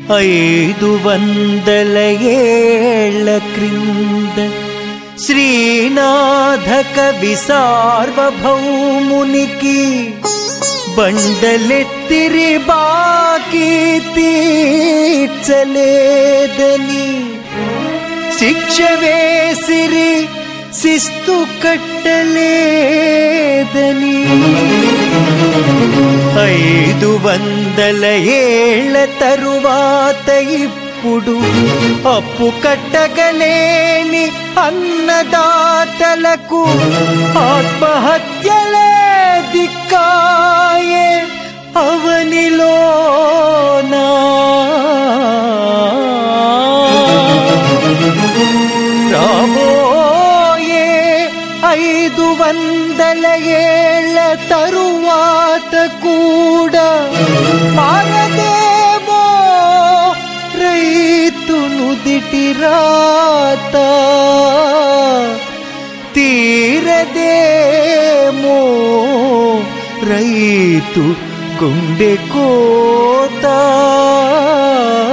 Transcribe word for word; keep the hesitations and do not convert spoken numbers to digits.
ఐదు వందల ఏళ్ల క్రింద శ్రీనాథ కవి సార్వభౌమునికి బండలెత్తిరి బాకీ తీర్చలేదని శిక్ష వేసిరి శిస్తు కట్టలేదని ఐదు వందల ఏళ్ల తరువాత ఇప్పుడు అప్పు కట్టగలేని అన్నదాతలకు ఆత్మహత్యలే దిక్కాయే అవనిలోనా. రాబోయే ఐదు వందల ఏళ్ల తరువాత కూడా మారదేమో రైతు నుదిటి రాత, తీరదేమో రైతు గుండె కోత.